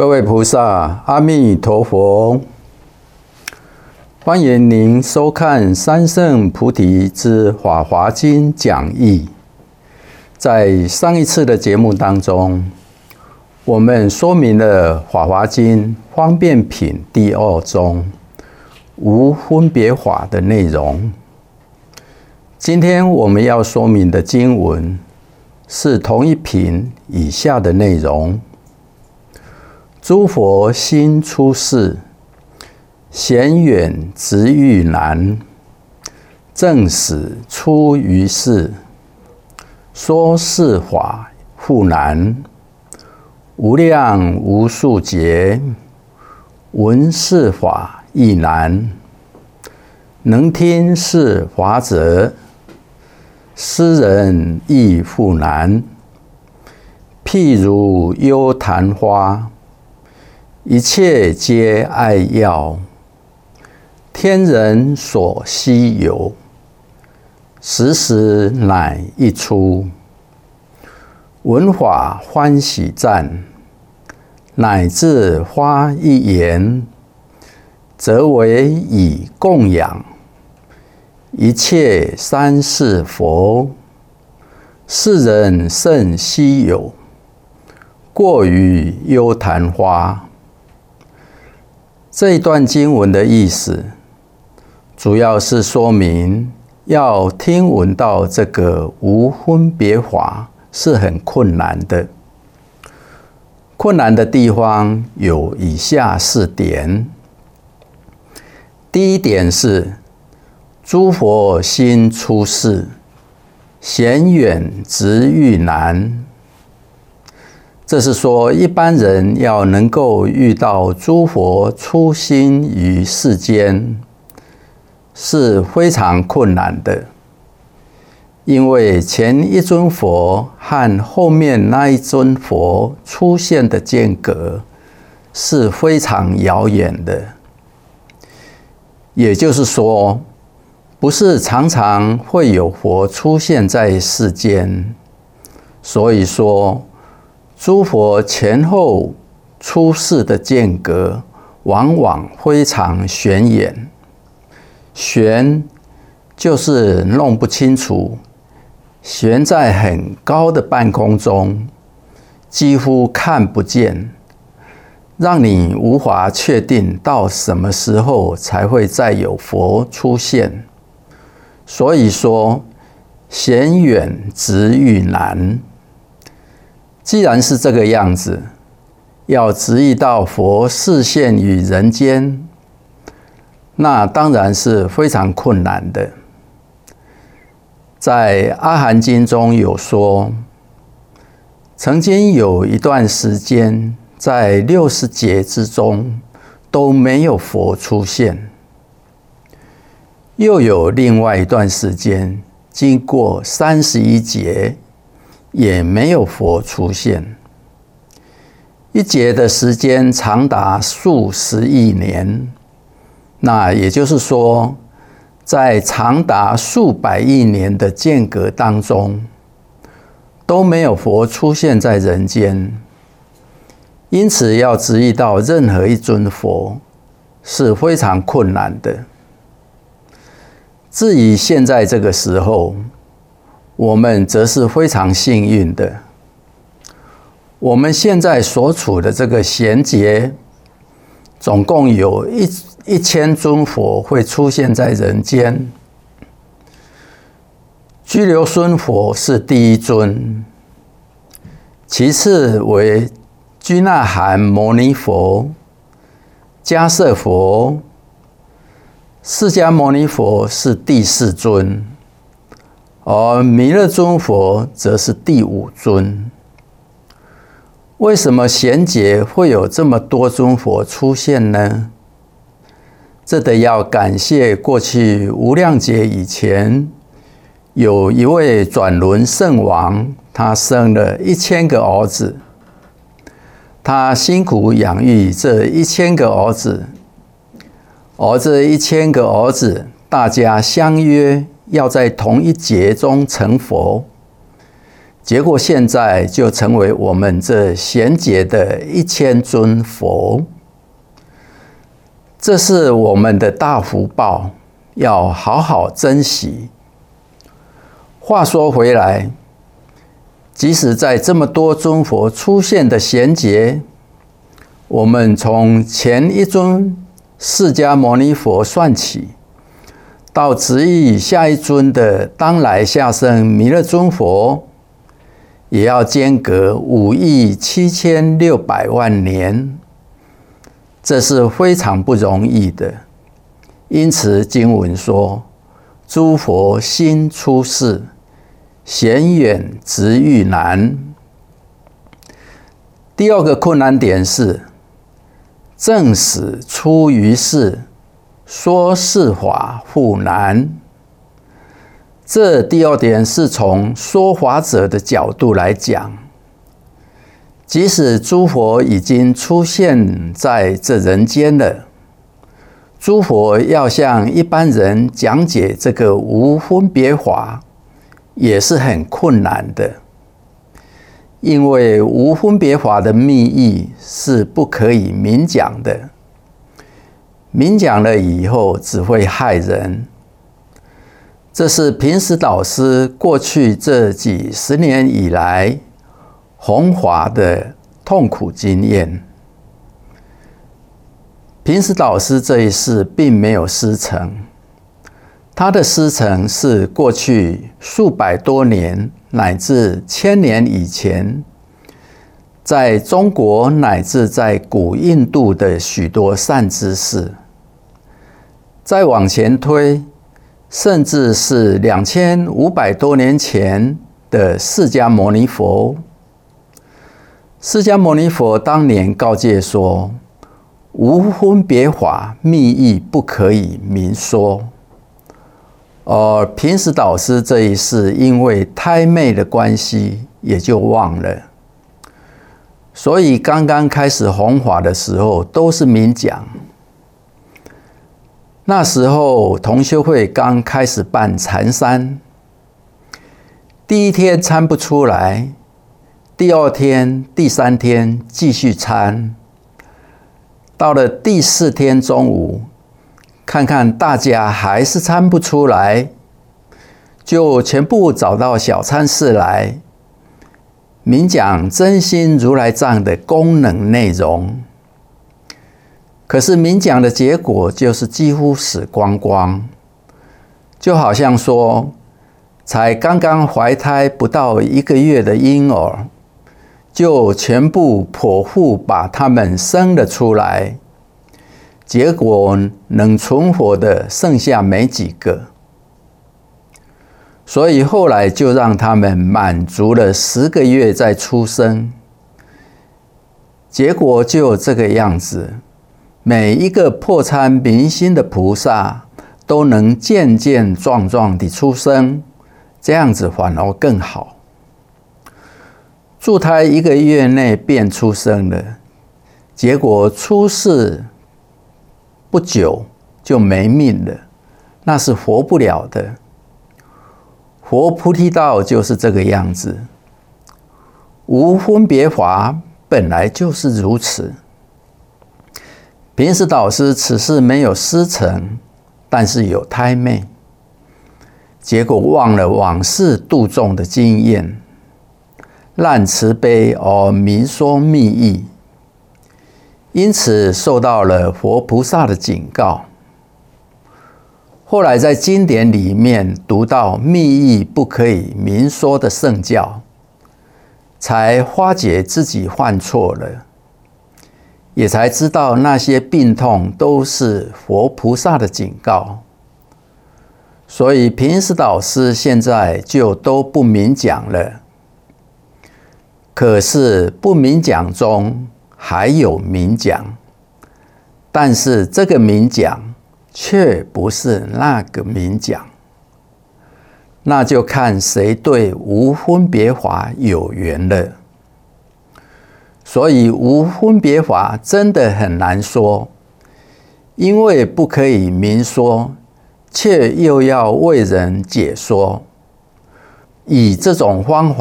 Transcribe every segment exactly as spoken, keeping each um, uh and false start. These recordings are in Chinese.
各位菩萨，阿弥陀佛！欢迎您收看三圣菩提之法华经讲义。在上一次的节目当中，我们说明了法华经方便品第二中无分别法的内容。今天我们要说明的经文是同一品以下的内容。诸佛心出世，显远直欲难，正始出于世，说是法复难，无量无数劫，闻是法亦难，能听是法者，斯人亦复难。譬如幽昙花，一切皆爱要，天人所希有，时时乃一出。闻法欢喜赞，乃至花一言，则为以供养一切三世佛。世人甚希有，过于幽昙花。这一段经文的意思，主要是说明要听闻到这个无分别法是很困难的。困难的地方有以下四点。第一点是，诸佛心出世，显远直欲难。这是说，一般人要能够遇到诸佛出心于世间，是非常困难的。因为前一尊佛和后面那一尊佛出现的间隔是非常遥远的。也就是说，不是常常会有佛出现在世间，所以说，诸佛前后出世的间隔往往非常悬远，悬就是弄不清楚，悬在很高的半空中，几乎看不见，让你无法确定到什么时候才会再有佛出现。所以说，显远直欲难。既然是这个样子，要直译到佛示现于人间，那当然是非常困难的。在阿含经中有说，曾经有一段时间，在六十劫之中都没有佛出现，又有另外一段时间，经过三十一劫，也没有佛出现。一劫的时间长达数十亿年，那也就是说，在长达数百亿年的间隔当中，都没有佛出现在人间。因此，要直译到任何一尊佛是非常困难的。至于现在这个时候，我们则是非常幸运的。我们现在所处的这个贤劫，总共有一一千尊佛会出现在人间。居留孙佛是第一尊，其次为居那含牟尼佛、迦叶佛、释迦牟尼佛是第四尊。而弥勒尊佛则是第五尊。为什么贤劫会有这么多尊佛出现呢？这得要感谢过去无量劫以前，有一位转轮圣王，他生了一千个儿子，他辛苦养育这一千个儿子，而这一千个儿子，大家相约要在同一劫中成佛， 结果现在就成为我们这贤劫的一千尊佛，这是我们的大福报，要好好珍惜。话说回来，即使在这么多尊佛出现的贤劫，我们从前一尊释迦牟尼佛算起，到直译下一尊的当来下生弥勒尊佛，也要间隔五亿七千六百万年，这是非常不容易的。因此经文说，诸佛新出世，显远值遇难。第二个困难点是，正始出于世，说是法复难。这第二点是从说法者的角度来讲，即使诸佛已经出现在这人间了，诸佛要向一般人讲解这个无分别法，也是很困难的。因为无分别法的密意是不可以明讲的，明讲了以后只会害人。这是平时导师过去这几十年以来弘法的痛苦经验。平时导师这一世并没有师承，他的师承是过去数百多年乃至千年以前，在中国乃至在古印度的许多善知识。再往前推，甚至是两千五百多年前的释迦牟尼佛。释迦牟尼佛当年告诫说，无分别法密意不可以明说。而平时导师这一世因为胎妹的关系，也就忘了。所以刚刚开始弘法的时候都是明讲。那时候同修会刚开始办禅三，第一天参不出来，第二天、第三天继续参，到了第四天中午，看看大家还是参不出来，就全部找到小参室来明讲真心如来藏的功能内容。可是明讲的结果就是几乎死光光，就好像说，才刚刚怀胎不到一个月的婴儿，就全部剖腹把他们生了出来，结果能存活的剩下没几个。所以后来就让他们满足了十个月再出生，结果就这个样子。每一个破参明心的菩萨都能健健壮壮地出生，这样子反而更好。助胎一个月内便出生了，结果出世不久就没命了，那是活不了的。佛菩提道就是这个样子，无分别法本来就是如此。平时导师此事没有师承，但是有胎妹，结果忘了往事度众的经验，滥慈悲而明说密意，因此受到了佛菩萨的警告。后来在经典里面读到密意不可以明说的圣教，才发觉自己犯错了，也才知道那些病痛都是佛菩萨的警告。所以平时导师现在就都不明讲了。可是不明讲中还有明讲，但是这个明讲却不是那个明讲，那就看谁对无分别法有缘了。所以无分别法真的很难说，因为不可以明说，却又要为人解说。以这种方法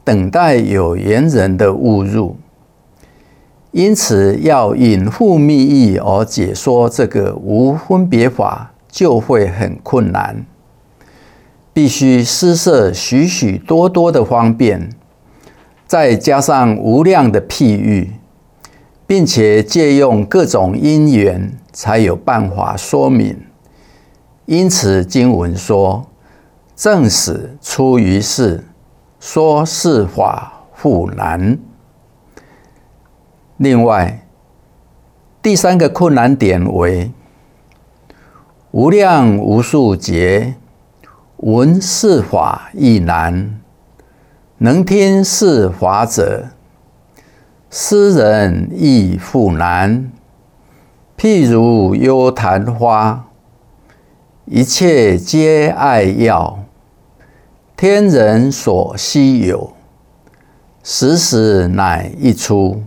等待有缘人的误入，因此要隐护密意而解说这个无分别法，就会很困难。必须施设许许多多的方便，再加上无量的譬喻，并且借用各种因缘，才有办法说明。因此经文说：正始出于世，说是法复难。另外，第三个困难点为无量无数劫，闻是法亦难，能听是法者，斯人亦复难。譬如幽昙花，一切皆爱要，天人所希有，时时乃一出。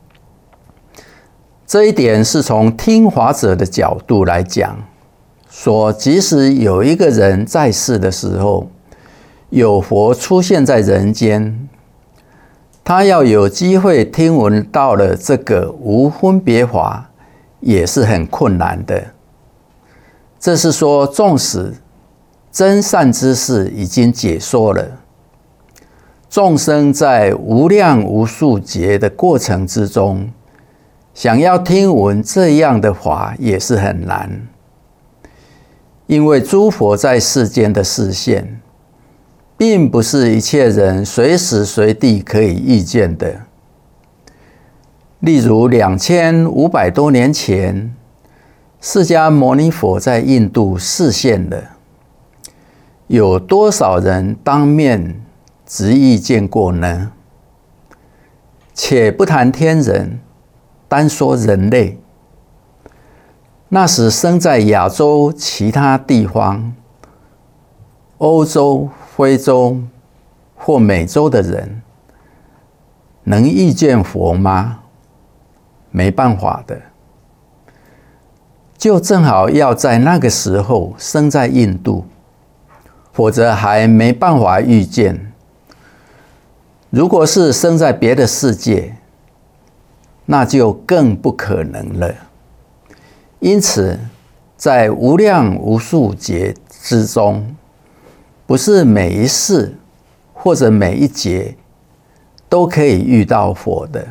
这一点是从听法者的角度来讲，说即使有一个人在世的时候，有佛出现在人间，他要有机会听闻到了这个无分别法，也是很困难的。这是说，纵使真善之事已经解说了，众生在无量无数劫的过程之中，想要听闻这样的法也是很难。因为诸佛在世间的示现，并不是一切人随时随地可以遇见的。例如两千五百多年前，释迦牟尼佛在印度示现了，有多少人当面直遇见过呢？且不谈天人，单说人类，那时生在亚洲其他地方，欧洲、非洲或美洲的人，能遇见佛吗？没办法的。就正好要在那个时候生在印度，否则还没办法遇见。如果是生在别的世界，那就更不可能了。因此，在无量无数劫之中，不是每一世或者每一劫都可以遇到佛的。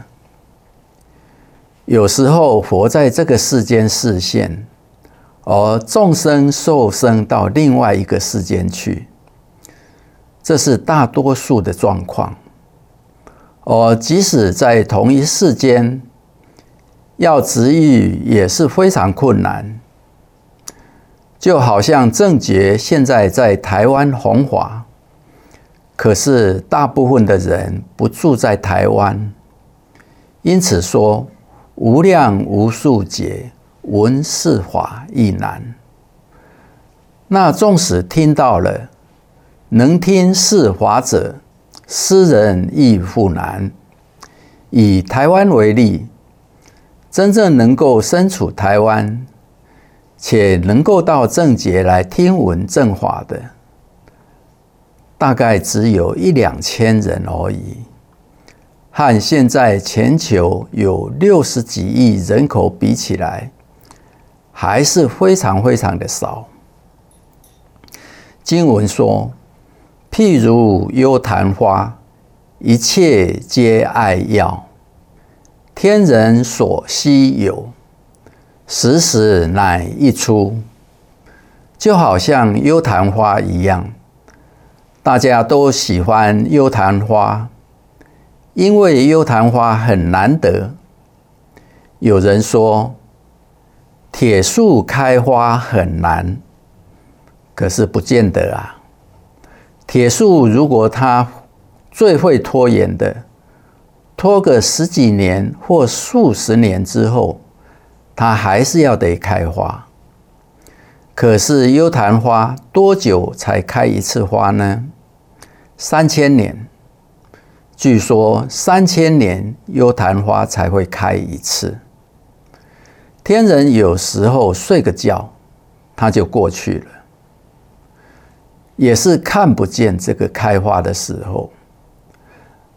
有时候佛在这个世间示现，而众生受生到另外一个世间去，这是大多数的状况。而即使在同一世间，要直遇也是非常困难。就好像正觉现在在台湾弘法，可是大部分的人不住在台湾，因此说无量无数劫，闻是法亦难。那纵使听到了，能听是法者，斯人亦复难。以台湾为例，真正能够身处台湾，且能够到正觉来听闻正法的，大概只有一两千人而已。和现在全球有六十几亿人口比起来，还是非常非常的少。经文说：譬如幽昙花，一切皆爱要，天人所希有，时时乃一出。就好像幽昙花一样，大家都喜欢幽昙花，因为幽昙花很难得。有人说铁树开花很难，可是不见得啊。铁树如果它最会拖延的，拖个十几年或数十年之后，它还是要得开花。可是幽昙花多久才开一次花呢？三千年。据说三千年幽昙花才会开一次。天人有时候睡个觉，它就过去了，也是看不见这个开花的时候。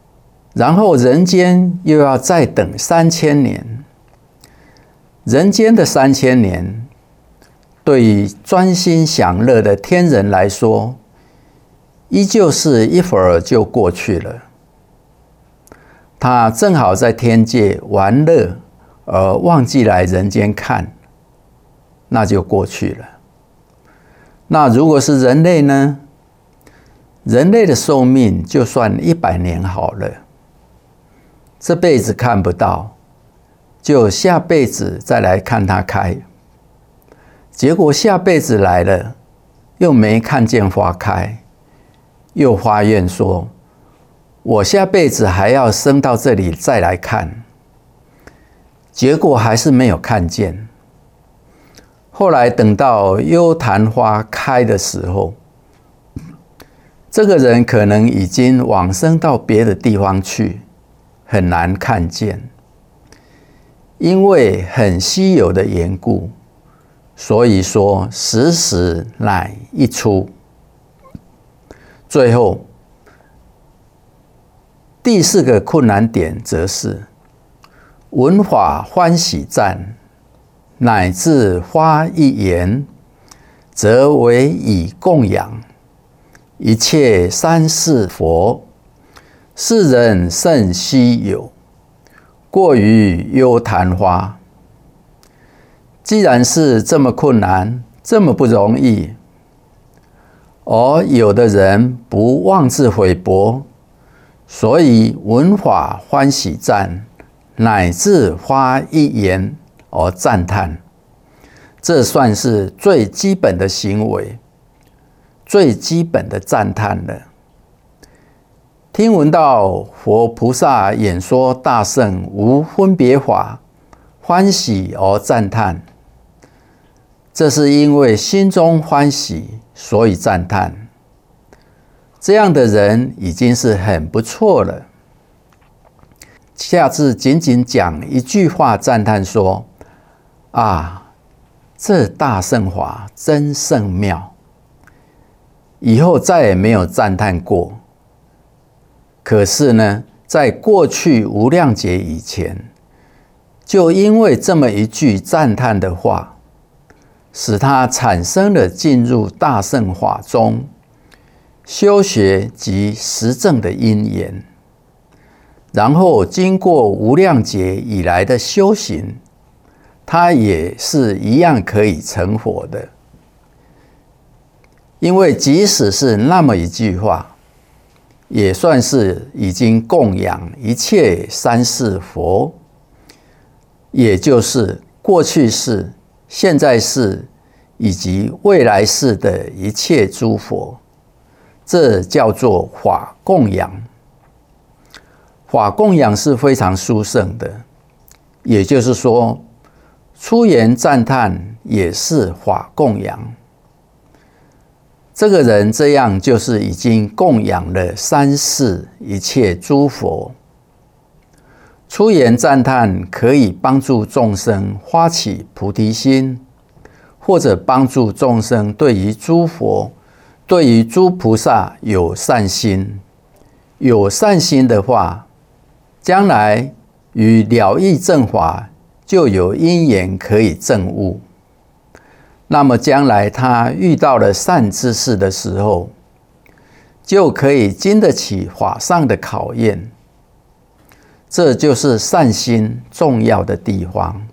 然后人间又要再等三千年。人间的三千年，对于专心享乐的天人来说，依旧是一会儿就过去了。他正好在天界玩乐，而忘记来人间看，那就过去了。那如果是人类呢？人类的寿命就算一百年好了，这辈子看不到，就下辈子再来看它开。结果下辈子来了，又没看见花开，又发愿说，我下辈子还要生到这里再来看。结果还是没有看见。后来等到幽昙花开的时候，这个人可能已经往生到别的地方去，很难看见。因为很稀有的缘故，所以说时时乃一出。最后第四个困难点则是闻法欢喜赞，乃至发一言，则为以供养一切三世佛，世人甚稀有，过于幽昙花。既然是这么困难，这么不容易，而有的人不妄自菲薄，所以闻法欢喜赞，乃至发一言而赞叹，这算是最基本的行为，最基本的赞叹了。听闻到佛菩萨演说大乘无分别法，欢喜而赞叹，这是因为心中欢喜，所以赞叹。这样的人已经是很不错了。下次仅仅讲一句话赞叹说，啊，这大乘法真甚妙，以后再也没有赞叹过。可是呢，在过去无量劫以前，就因为这么一句赞叹的话，使他产生了进入大乘法中修学及实证的因缘，然后经过无量劫以来的修行，他也是一样可以成佛的。因为即使是那么一句话，也算是已经供养一切三世佛，也就是过去世、现在世以及未来世的一切诸佛，这叫做法供养。法供养是非常殊胜的，也就是说，出言赞叹也是法供养。这个人这样就是已经供养了三世一切诸佛。出言赞叹可以帮助众生发起菩提心，或者帮助众生对于诸佛、对于诸菩萨有善心。有善心的话，将来与了义正法就有因缘可以证悟。那么将来他遇到了善知识的时候，就可以经得起法上的考验。这就是善心重要的地方。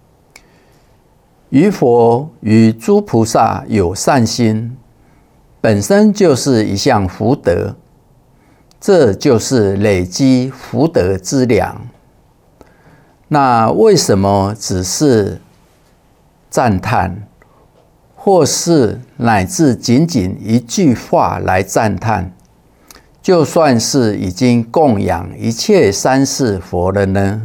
于佛与诸菩萨有善心，本身就是一项福德，这就是累积福德之粮。那为什么只是赞叹，或是乃至仅仅一句话来赞叹，就算是已经供养一切三世佛了呢？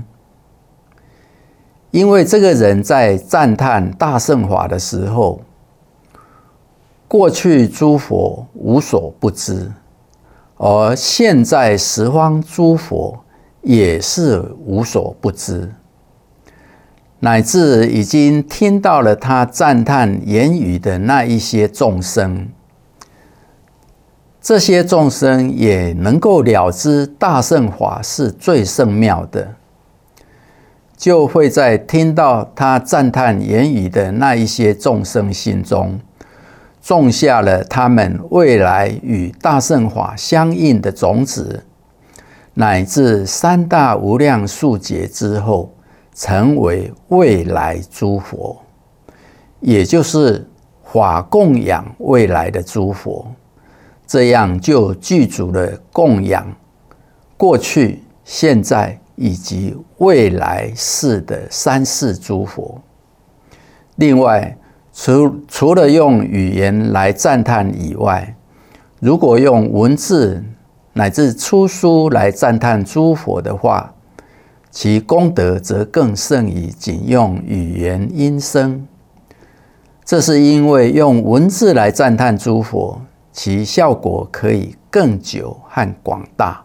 因为这个人在赞叹大乘法的时候，过去诸佛无所不知，而现在十方诸佛也是无所不知，乃至已经听到了他赞叹言语的那一些众生， 这些众生也能够了知大乘法是最圣妙的，就会在听到他赞叹言语的那一些众生心中，种下了他们未来与大乘法相应的种子，乃至三大无量数劫之后，成为未来诸佛，也就是法供养未来的诸佛。这样就具足了供养过去、现在以及未来世的三世诸佛。另外，除除了用语言来赞叹以外，如果用文字乃至出书来赞叹诸佛的话，其功德则更胜于仅用语言音声。这是因为用文字来赞叹诸佛，其效果可以更久和广大。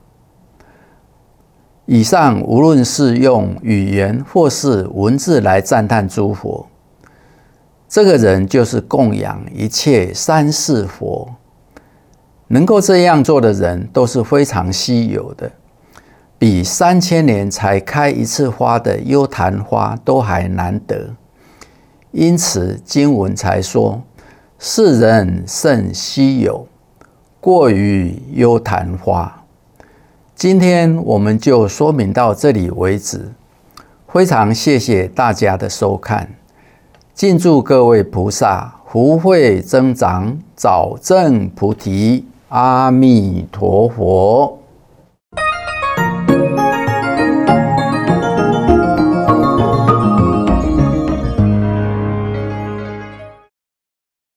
以上无论是用语言或是文字来赞叹诸佛，这个人就是供养一切三世佛。能够这样做的人都是非常稀有的，比三千年才开一次花的幽昙花都还难得。因此经文才说，世人甚稀有，过于幽昙花。今天我们就说明到这里为止，非常谢谢大家的收看，敬祝各位菩萨福慧增长，早证菩提。阿弥陀佛。